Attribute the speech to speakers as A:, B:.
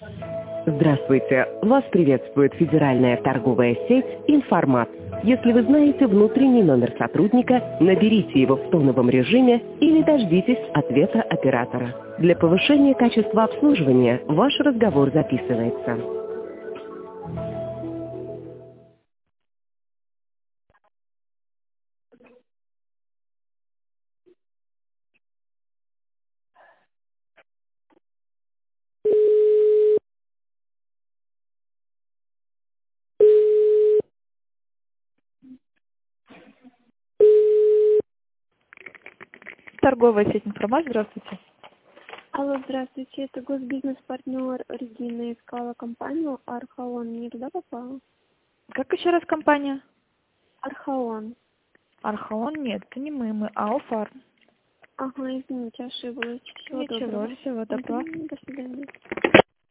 A: Здравствуйте! Вас приветствует федеральная торговая сеть «Информат». Если вы знаете внутренний номер сотрудника, наберите его в тоновом режиме или дождитесь ответа оператора. Для повышения качества обслуживания ваш разговор записывается. Торговая сеть «Информат», здравствуйте.
B: Алло, здравствуйте, это госбизнес-партнер Регина искала компанию Архаон. Не туда попала?
A: Как еще раз компания?
B: Архаон.
A: Архаон? Нет, это не мы Алфарм.
B: Ага, извините, ошиблась. Всего
A: Ничего,
B: доброго.
A: всего доброго.
B: До свидания.